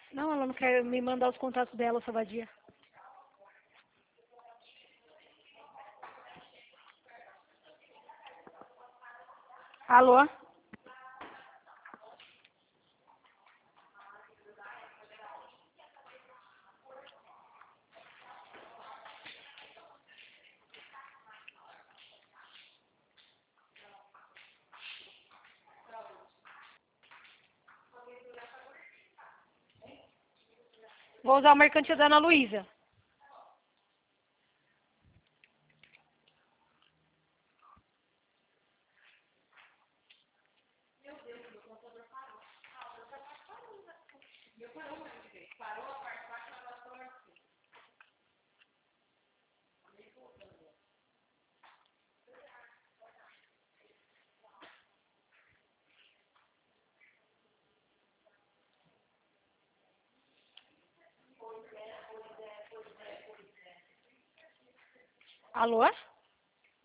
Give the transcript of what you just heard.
Não, ela não quer me mandar os contatos dela, essa vadia. Alô? Vou usar o mercantil da Ana Luísa. Alô?